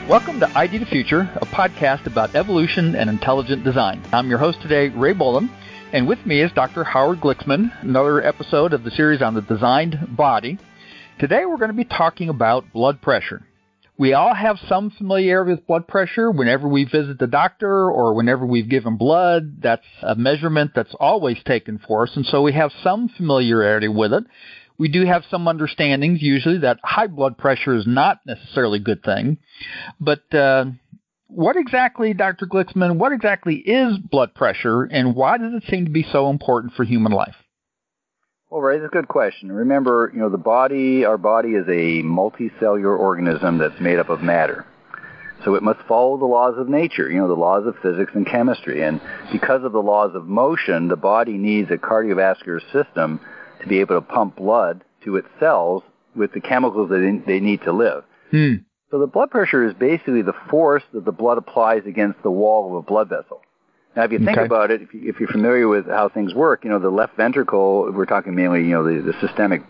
Welcome to ID the Future, a podcast about evolution and intelligent design. I'm your host today, Ray Bolam, and with me is Dr. Howard Glicksman, another episode of the series on the designed body. Today we're going to be talking about blood pressure. We all have some familiarity with blood pressure. Whenever we visit the doctor or whenever we've given blood, that's a measurement that's always taken for us, and so we have some familiarity with it. We do have some understandings, usually, that high blood pressure is not necessarily a good thing. But what exactly, Dr. Glicksman, what exactly is blood pressure, and why does it seem to be so important for human life? Well, Ray, that's a good question. Remember, our body is a multicellular organism that's made up of matter. So it must follow the laws of nature, the laws of physics and chemistry. And because of the laws of motion, the body needs a cardiovascular system to be able to pump blood to its cells with the chemicals that they need to live. So the blood pressure is basically the force that the blood applies against the wall of a blood vessel. Now, if you think about it, if you're familiar with how things work, the left ventricle, we're talking mainly, the systemic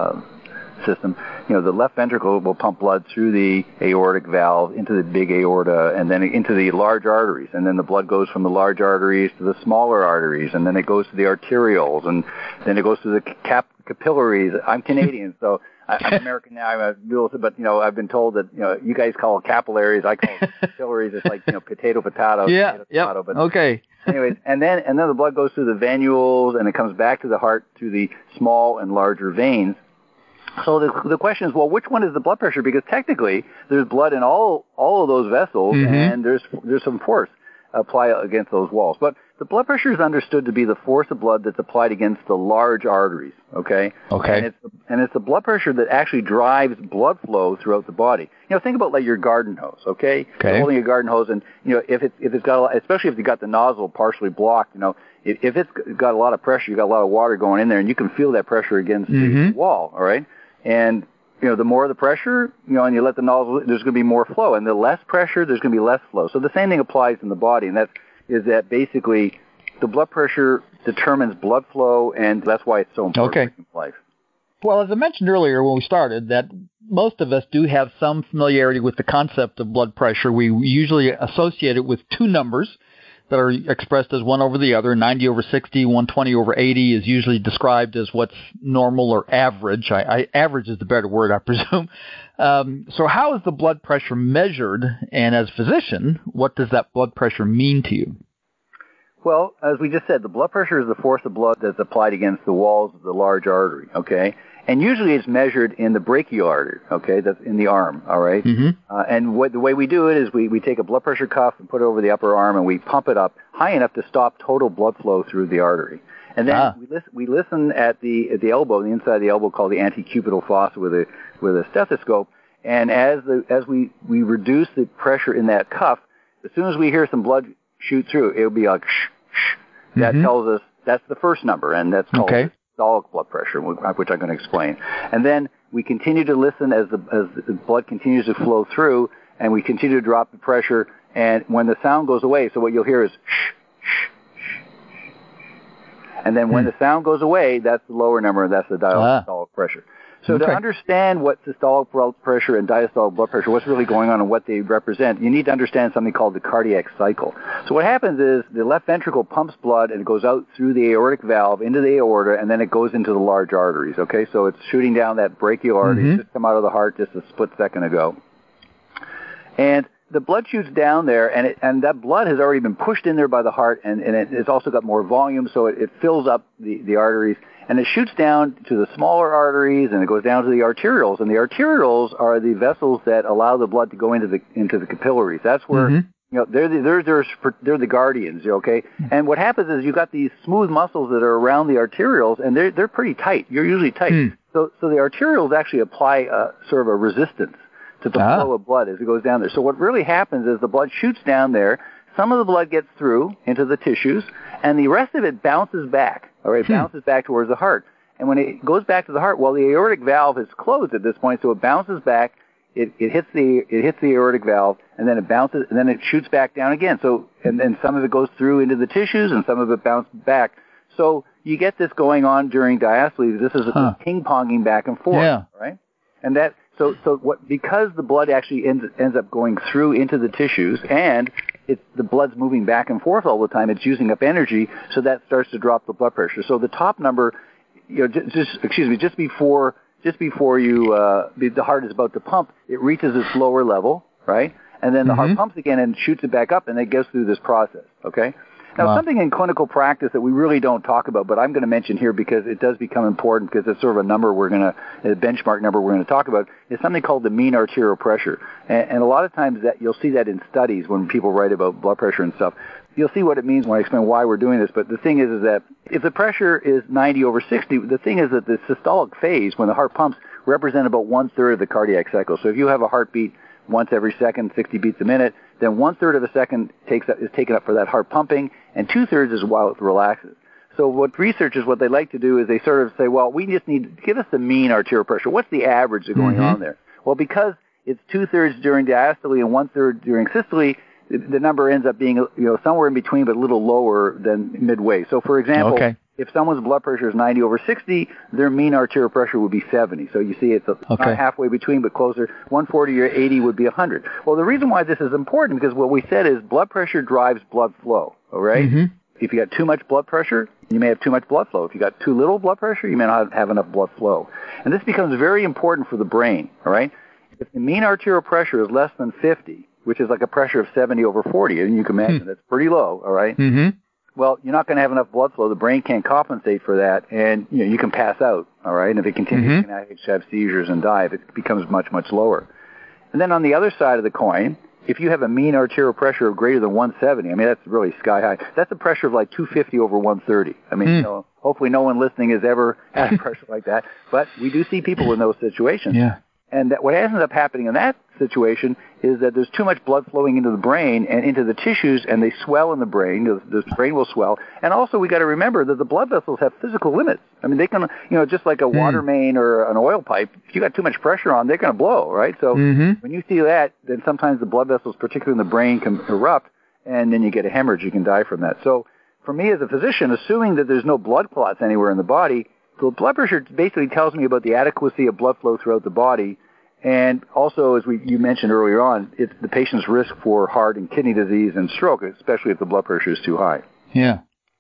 system, the left ventricle will pump blood through the aortic valve into the big aorta and then into the large arteries. And then the blood goes from the large arteries to the smaller arteries, and then it goes to the arterioles, and then it goes to the capillaries. I'm Canadian, so I'm American now. I'm a dual, but I've been told that you guys call it capillaries, I call it capillaries. It's like potato. Potato, but okay. Anyways, and then the blood goes through the venules, and it comes back to the heart through the small and larger veins. So the question is, well, which one is the blood pressure? Because technically, there's blood in all of those vessels, and there's some force applied against those walls. But the blood pressure is understood to be the force of blood that's applied against the large arteries. Okay. And it's the blood pressure that actually drives blood flow throughout the body. Think about like your garden hose. Okay. You're holding a garden hose, and if it's got especially if you got the nozzle partially blocked, if it's got a lot of pressure, you got a lot of water going in there, and you can feel that pressure against the wall. All right. And, the more the pressure, and you let the nozzle, there's going to be more flow. And the less pressure, there's going to be less flow. So the same thing applies in the body, and that basically the blood pressure determines blood flow, and that's why it's so important in life. Well, as I mentioned earlier when we started, that most of us do have some familiarity with the concept of blood pressure. We usually associate it with two numbers that are expressed as one over the other. 90 over 60, 120 over 80 is usually described as what's normal or average. Average is the better word, I presume. So how is the blood pressure measured? And as a physician, what does that blood pressure mean to you? Well, as we just said, the blood pressure is the force of blood that's applied against the walls of the large artery, okay? And usually it's measured in the brachial artery, okay? That's in the arm, all right? And the way we do it is we take a blood pressure cuff and put it over the upper arm, and we pump it up high enough to stop total blood flow through the artery. And then we listen at the elbow, the inside of the elbow, called the antecubital fossa, with a stethoscope. And as we reduce the pressure in that cuff, as soon as we hear some blood shoot through, it'll be like shh, shh. That tells us that's the first number, and that's called systolic blood pressure, which I'm going to explain. And then we continue to listen as the blood continues to flow through, and we continue to drop the pressure. And when the sound goes away, so what you'll hear is shh, shh, shh. And then when the sound goes away, that's the lower number, and that's the diastolic pressure. So to understand what systolic blood pressure and diastolic blood pressure, what's really going on and what they represent, you need to understand something called the cardiac cycle. So what happens is the left ventricle pumps blood, and it goes out through the aortic valve into the aorta, and then it goes into the large arteries, okay? So it's shooting down that brachial artery, just come out of the heart just a split second ago. And the blood shoots down there, and that blood has already been pushed in there by the heart, and it's also got more volume, so it fills up the arteries. And it shoots down to the smaller arteries, and it goes down to the arterioles. And the arterioles are the vessels that allow the blood to go into the capillaries. That's where they're the guardians. Okay. And what happens is you've got these smooth muscles that are around the arterioles, and they're pretty tight. You're usually tight. So the arterioles actually apply sort of a resistance to the flow of blood as it goes down there. So what really happens is the blood shoots down there. Some of the blood gets through into the tissues, and the rest of it bounces back. All right, it bounces back towards the heart. And when it goes back to the heart, well, the aortic valve is closed at this point, so it bounces back. It hits the aortic valve, and then it bounces, and then it shoots back down again. So, and then some of it goes through into the tissues, and some of it bounces back. So you get this going on during diastole. This is a ping-ponging back and forth, right? And that because the blood actually ends up going through into the tissues, and the blood's moving back and forth all the time, it's using up energy, so that starts to drop the blood pressure. So the top number, just before the heart is about to pump, it reaches its lower level, right? And then the heart pumps again and shoots it back up, and it goes through this process, okay? Now, something in clinical practice that we really don't talk about, but I'm going to mention here because it does become important because it's sort of a number a benchmark number we're going to talk about, is something called the mean arterial pressure. And a lot of times that you'll see that in studies when people write about blood pressure and stuff. You'll see what it means when I explain why we're doing this, but the thing is that if the pressure is 90/60, the thing is that the systolic phase, when the heart pumps, represents about 1/3 of the cardiac cycle. So if you have a heartbeat once every second, 60 beats a minute, then 1/3 of a second is taken up for that heart pumping, and 2/3 is while it relaxes. So what researchers, what they like to do is they sort of say, well, we just need to give us the mean arterial pressure. What's the average that's going on there? Well, because it's 2/3 during diastole and 1/3 during systole, the number ends up being somewhere in between, but a little lower than midway. So, for example, if someone's blood pressure is 90/60, their mean arterial pressure would be 70. So you see it's not halfway between, but closer. 140 or 80 would be 100. Well, the reason why this is important, because what we said is blood pressure drives blood flow, all right? If you got too much blood pressure, you may have too much blood flow. If you got too little blood pressure, you may not have enough blood flow. And this becomes very important for the brain, all right? If the mean arterial pressure is less than 50, which is like a pressure of 70/40, and you can imagine that's pretty low, all right? Well, you're not going to have enough blood flow. The brain can't compensate for that, and you can pass out, all right? And if it continues, you can actually have seizures and die if it becomes much, much lower. And then on the other side of the coin, if you have a mean arterial pressure of greater than 170, I mean, that's really sky high. That's a pressure of like 250/130. I mean, hopefully no one listening has ever had a pressure like that, but we do see people in those situations. Yeah. And what ends up happening in that situation is that there's too much blood flowing into the brain and into the tissues, and they swell in the brain. The brain will swell. And also, we got to remember that the blood vessels have physical limits. I mean, they can, just like a water main or an oil pipe, if you got too much pressure on, they're going to blow, right? So when you see that, then sometimes the blood vessels, particularly in the brain, can erupt, and then you get a hemorrhage. You can die from that. So for me as a physician, assuming that there's no blood clots anywhere in the body, the blood pressure basically tells me about the adequacy of blood flow throughout the body. And also, as you mentioned earlier on, it's the patient's risk for heart and kidney disease and stroke, especially if the blood pressure is too high. Yeah.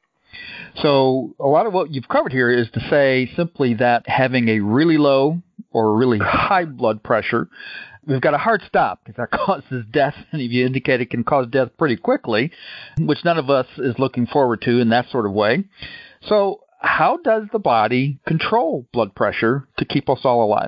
So a lot of what you've covered here is to say simply that having a really low or really high blood pressure, we've got a hard stop because that causes death, and if you indicate it can cause death pretty quickly, which none of us is looking forward to in that sort of way. So how does the body control blood pressure to keep us all alive?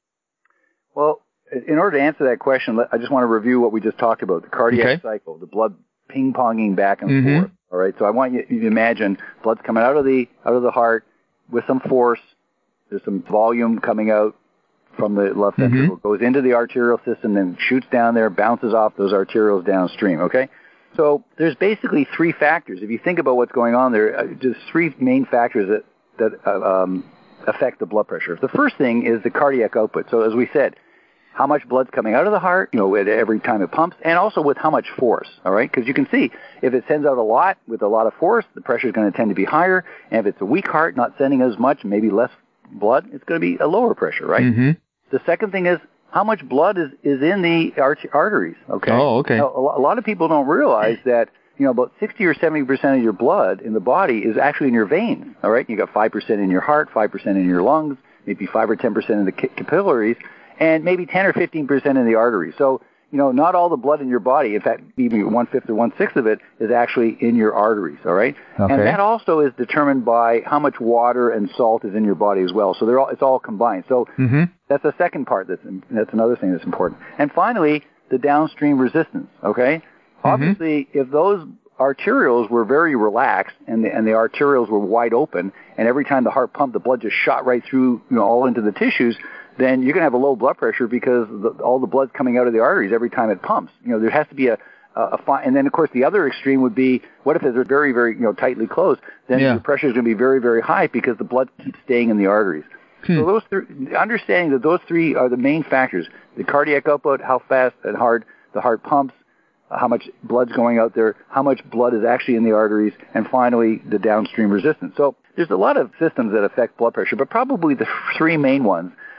Well, in order to answer that question, I just want to review what we just talked about, the cardiac cycle, the blood ping-ponging back and forth. All right, so I want you to imagine blood's coming out of the heart with some force. There's some volume coming out from the left ventricle, goes into the arterial system, then shoots down there, bounces off those arterioles downstream, okay? So there's basically three factors. If you think about what's going on there, there's three main factors that affect the blood pressure. The first thing is the cardiac output. So as we said, how much blood's coming out of the heart, at every time it pumps, and also with how much force, all right? Because you can see, if it sends out a lot with a lot of force, the pressure is going to tend to be higher, and if it's a weak heart, not sending as much, maybe less blood, it's going to be a lower pressure, right? The second thing is how much blood is in the arteries, okay? Oh, okay. Now, a lot of people don't realize that, about 60 or 70% of your blood in the body is actually in your veins, all right? You got 5% in your heart, 5% in your lungs, maybe 5 or 10% in the capillaries, and maybe 10 or 15% in the arteries. So, not all the blood in your body, in fact, even 1/5 or 1/6 of it is actually in your arteries, all right? Okay. And that also is determined by how much water and salt is in your body as well. So it's all combined. So that's the second part. That's another thing that's important. And finally, the downstream resistance, okay? Obviously, if those arterioles were very relaxed and the arterioles were wide open, and every time the heart pumped, the blood just shot right through, all into the tissues, then you're going to have a low blood pressure because all the blood's coming out of the arteries every time it pumps. There has to be and then, of course, the other extreme would be, what if they're very, very, tightly closed? Then the pressure is going to be very, very high because the blood keeps staying in the arteries. So understanding that those three are the main factors: the cardiac output, how fast and hard the heart pumps, how much blood's going out there, how much blood is actually in the arteries, and finally, the downstream resistance. So there's a lot of systems that affect blood pressure, but probably the three main ones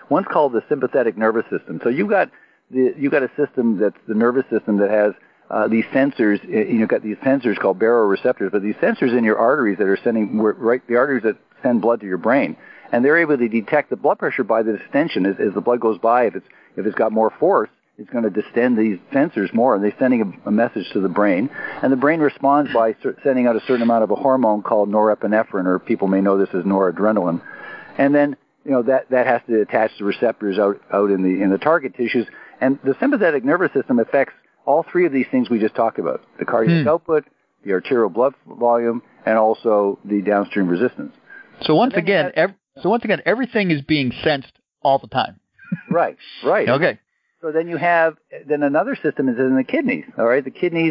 One's called the sympathetic nervous system. So you've got a system that's the nervous system that has these sensors. You've got these sensors called baroreceptors, but these sensors in your arteries that are sending the arteries that send blood to your brain, and they're able to detect the blood pressure by the distension as the blood goes by. If it's got more force, it's going to distend these sensors more, and they're sending a message to the brain, and the brain responds by sending out a certain amount of a hormone called norepinephrine, or people may know this as noradrenaline, and then that has to attach to receptors out in the target tissues, and the sympathetic nervous system affects all three of these things we just talked about: the cardiac output, the arterial blood volume, and also the downstream resistance. So once again, everything is being sensed all the time. Right. Okay. So then then another system is in the kidneys. All right, the kidneys,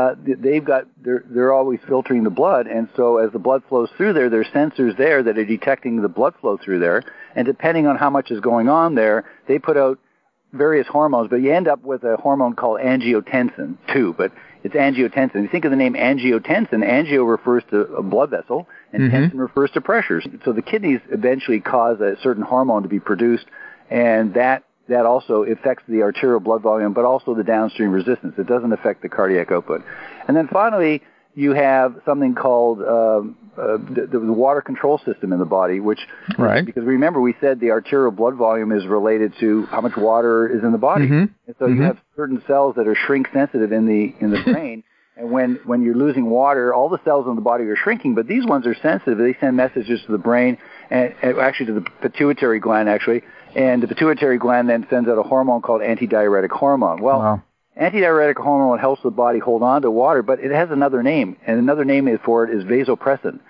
they're always filtering the blood, and so as the blood flows through there, there's sensors there that are detecting the blood flow through there, and depending on how much is going on there, they put out various hormones, but you end up with a hormone called angiotensin too, but it's angiotensin. You think of the name angiotensin, angio refers to a blood vessel, and tensin refers to pressures. So the kidneys eventually cause a certain hormone to be produced, and that also affects the arterial blood volume, but also the downstream resistance. It doesn't affect the cardiac output. And then finally, you have something called the water control system in the body, which, because remember we said the arterial blood volume is related to how much water is in the body. And so you have certain cells that are shrink sensitive in the brain, and when you're losing water, all the cells in the body are shrinking, but these ones are sensitive. They send messages to the brain, and actually to the pituitary gland, and the pituitary gland then sends out a hormone called antidiuretic hormone. Well, antidiuretic hormone helps the body hold on to water, but it has another name, and another name for it is vasopressin.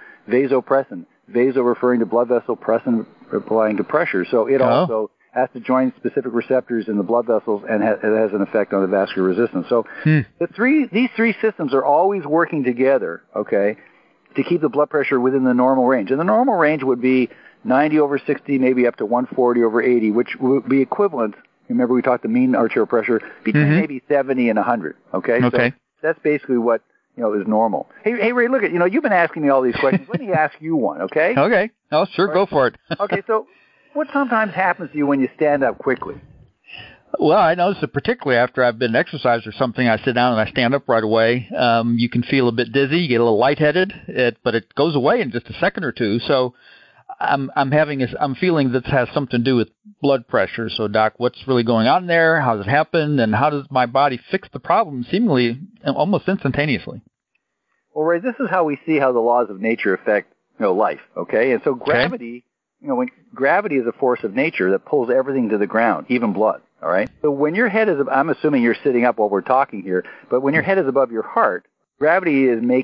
Vaso referring to blood vessel, pressin applying to pressure. So it also has to join specific receptors in the blood vessels, and it has an effect on the vascular resistance. So these three systems are always working together, to keep the blood pressure within the normal range. And the normal range would be 90 over 60, maybe up to 140 over 80, which would be equivalent. Remember, we talked the mean arterial pressure between maybe 70 and 100. Okay. So that's basically what is normal. Hey, Ray, look at you've been asking me all these questions. Let me ask you one. Okay. Okay. Oh, sure. Go for it. Okay. So, what sometimes happens to you when you stand up quickly? Well, I notice that particularly after I've been exercised or something, I sit down and I stand up right away. You can feel a bit dizzy, you get a little lightheaded, but it goes away in just a second or two. So I'm feeling this has something to do with blood pressure. So, Doc, what's really going on there? How does it happen? And how does my body fix the problem seemingly almost instantaneously? Well, Ray, this is how we see how the laws of nature affect life. Okay, and so gravity. When gravity is a force of nature that pulls everything to the ground, even blood. All right. So when your head is, I'm assuming you're sitting up while we're talking here, but when your head is above your heart, gravity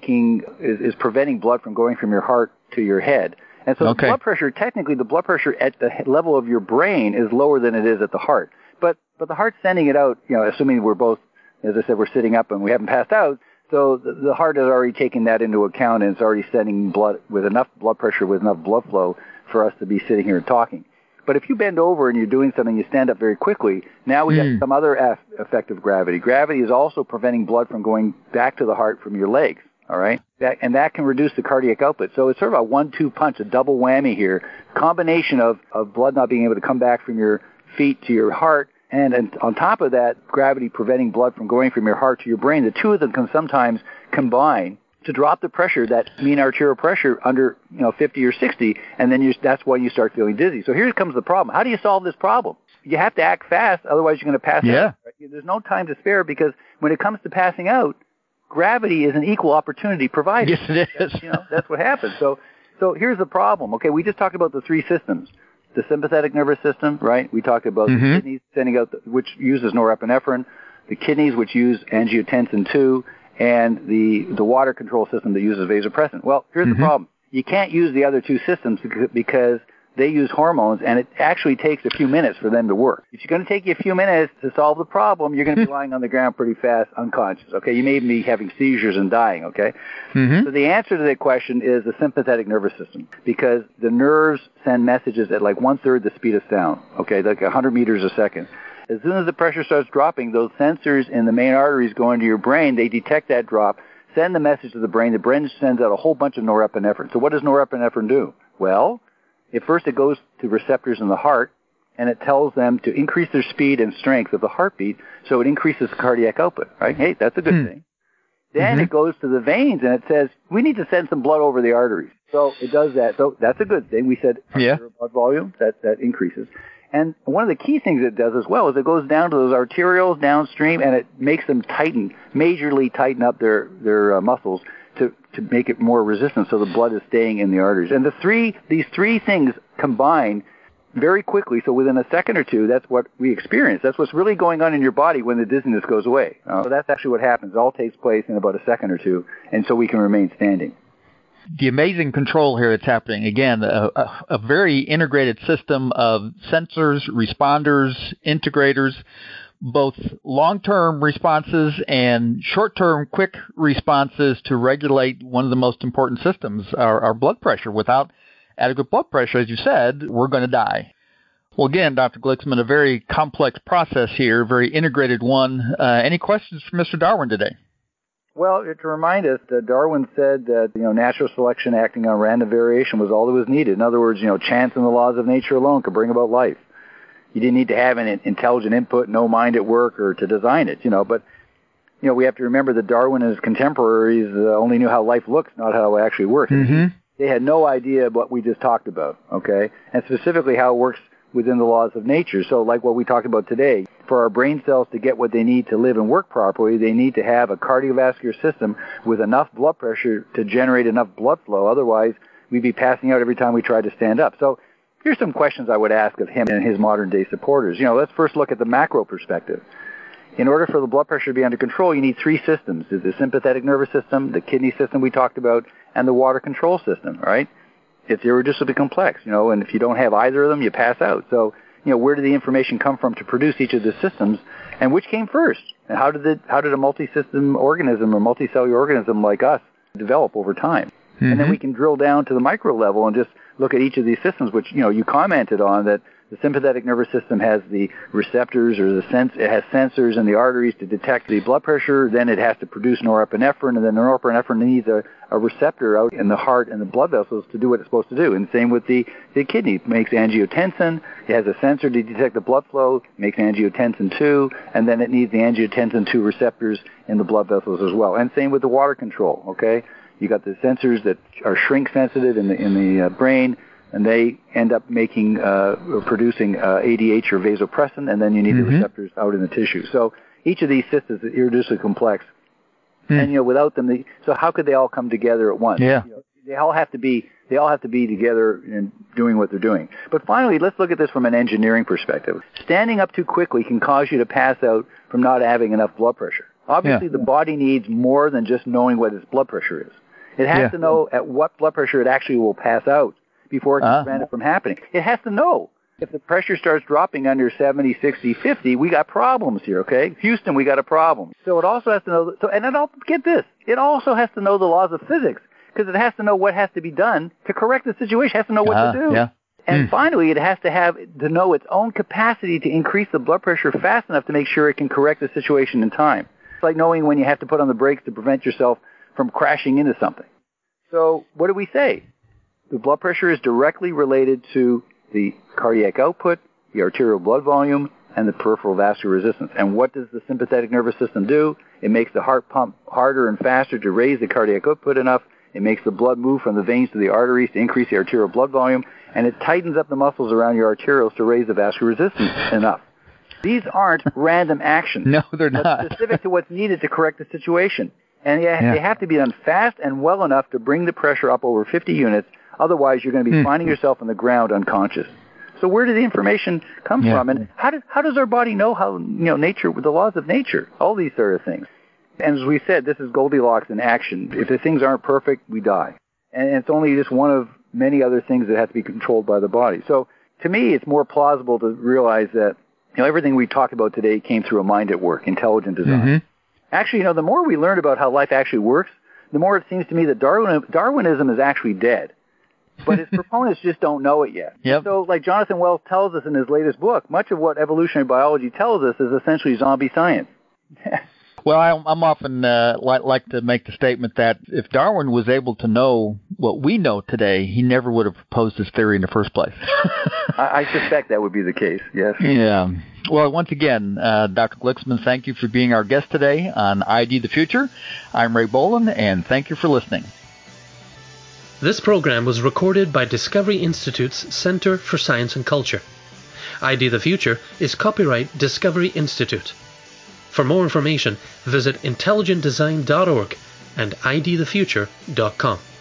is preventing blood from going from your heart to your head. And so the blood pressure, technically the blood pressure at the level of your brain is lower than it is at the heart. But the heart's sending it out, assuming we're both, as I said, we're sitting up and we haven't passed out. So the heart has already taken that into account, and it's already sending blood with enough blood pressure, with enough blood flow for us to be sitting here and talking. But if you bend over and you're doing something, you stand up very quickly, now we have some other effect of gravity. Gravity is also preventing blood from going back to the heart from your legs, all right? And that can reduce the cardiac output. So it's sort of a 1-2 punch, a double whammy here. Combination of blood not being able to come back from your feet to your heart, and on top of that, gravity preventing blood from going from your heart to your brain. The two of them can sometimes combine to drop the pressure, that mean arterial pressure, under 50 or 60, and then that's why you start feeling dizzy. So here comes the problem. How do you solve this problem? You have to act fast, otherwise you're going to pass out. Right? There's no time to spare, because when it comes to passing out, gravity is an equal opportunity provider. Yes, it is. That's what happens. So here's the problem. Okay, we just talked about the three systems. The sympathetic nervous system, right? We talked about the kidneys sending out, which uses norepinephrine, the kidneys, which use angiotensin 2, and the water control system that uses vasopressin. Well, here's the problem. You can't use the other two systems because they use hormones, and it actually takes a few minutes for them to work. If it's going to take you a few minutes to solve the problem, you're going to be lying on the ground pretty fast, unconscious, okay? You may even be having seizures and dying, okay? So the answer to that question is the sympathetic nervous system, because the nerves send messages at like 1/3 the speed of sound, okay, like 100 meters a second. As soon as the pressure starts dropping, those sensors in the main arteries go into your brain. They detect that drop, send the message to the brain. The brain sends out a whole bunch of norepinephrine. So what does norepinephrine do? Well, first it goes to receptors in the heart, and it tells them to increase their speed and strength of the heartbeat, so it increases the cardiac output, right? Hey, that's a good thing. Then it goes to the veins, and it says, we need to send some blood over the arteries. So it does that. So that's a good thing. We said arterial blood volume, that increases. And one of the key things it does as well is it goes down to those arterioles downstream, and it makes them tighten, majorly tighten up their muscles to make it more resistant, so the blood is staying in the arteries. And these three things combine very quickly, so within a second or two, that's what we experience. That's what's really going on in your body when the dizziness goes away. So that's actually what happens. It all takes place in about a second or two, and so we can remain standing. The amazing control here that's happening, again, a very integrated system of sensors, responders, integrators, both long-term responses and short-term quick responses to regulate one of the most important systems, our blood pressure. Without adequate blood pressure, as you said, we're going to die. Well, again, Dr. Glicksman, a very complex process here, very integrated one. Any questions for Mr. Darwin today? Well, to remind us that Darwin said that, natural selection acting on random variation was all that was needed. In other words, chance and the laws of nature alone could bring about life. You didn't need to have an intelligent input, no mind at work, or to design it, But, we have to remember that Darwin and his contemporaries only knew how life looks, not how it actually works. They had no idea what we just talked about, okay? And specifically how it works within the laws of nature. So like what we talked about today, for our brain cells to get what they need to live and work properly, they need to have a cardiovascular system with enough blood pressure to generate enough blood flow. Otherwise, we'd be passing out every time we tried to stand up. So here's some questions I would ask of him and his modern-day supporters. Let's first look at the macro perspective. In order for the blood pressure to be under control, you need three systems: the sympathetic nervous system, the kidney system we talked about, and the water control system, right? It's irreducibly complex, and if you don't have either of them, you pass out. So, where did the information come from to produce each of the systems, and which came first? And how did a multi-system organism or multicellular organism like us develop over time? And then we can drill down to the micro level and just look at each of these systems, which, you commented on, that the sympathetic nervous system has the receptors or it has sensors in the arteries to detect the blood pressure. Then it has to produce norepinephrine, and then norepinephrine needs a receptor out in the heart and the blood vessels to do what it's supposed to do. And same with the kidney. It makes angiotensin. It has a sensor to detect the blood flow, makes angiotensin 2, and then it needs the angiotensin 2 receptors in the blood vessels as well. And same with the water control, okay? You got the sensors that are shrink sensitive in the brain, and they end up producing ADH or vasopressin, and then you need the receptors out in the tissue. So each of these systems is irreducibly complex, and without them, so how could they all come together at once? Yeah. They all have to be together and doing what they're doing. But finally, let's look at this from an engineering perspective. Standing up too quickly can cause you to pass out from not having enough blood pressure. Obviously, the body needs more than just knowing what its blood pressure is. It has to know at what blood pressure it actually will pass out before it can prevent it from happening. It has to know. If the pressure starts dropping under 70, 60, 50, we got problems here, okay? Houston, we got a problem. So it also has to know, get this, it also has to know the laws of physics, because it has to know what has to be done to correct the situation. It has to know what to do. Yeah. And finally, it has to know its own capacity to increase the blood pressure fast enough to make sure it can correct the situation in time. It's like knowing when you have to put on the brakes to prevent yourself from crashing into something. So what do we say? The blood pressure is directly related to the cardiac output, the arterial blood volume, and the peripheral vascular resistance. And what does the sympathetic nervous system do? It makes the heart pump harder and faster to raise the cardiac output enough. It makes the blood move from the veins to the arteries to increase the arterial blood volume, and it tightens up the muscles around your arterioles to raise the vascular resistance enough. These aren't random actions. No, they're not. They're specific to what's needed to correct the situation. And they have to be done fast and well enough to bring the pressure up over 50 units. Otherwise, you're going to be finding yourself on the ground unconscious. So where did the information come from? And how does our body know how, nature, the laws of nature, all these sort of things? And as we said, this is Goldilocks in action. If the things aren't perfect, we die. And it's only just one of many other things that have to be controlled by the body. So to me, it's more plausible to realize that everything we talked about today came through a mind at work, intelligent design. Actually, the more we learn about how life actually works, the more it seems to me that Darwinism is actually dead. But its proponents just don't know it yet. So like Jonathan Wells tells us in his latest book, much of what evolutionary biology tells us is essentially zombie science. Well, I'm often like to make the statement that if Darwin was able to know what we know today, he never would have proposed his theory in the first place. I suspect that would be the case, yes. Yeah. Well, once again, Dr. Glicksman, thank you for being our guest today on ID the Future. I'm Ray Boland, and thank you for listening. This program was recorded by Discovery Institute's Center for Science and Culture. ID the Future is copyright Discovery Institute. For more information, visit intelligentdesign.org and idthefuture.com.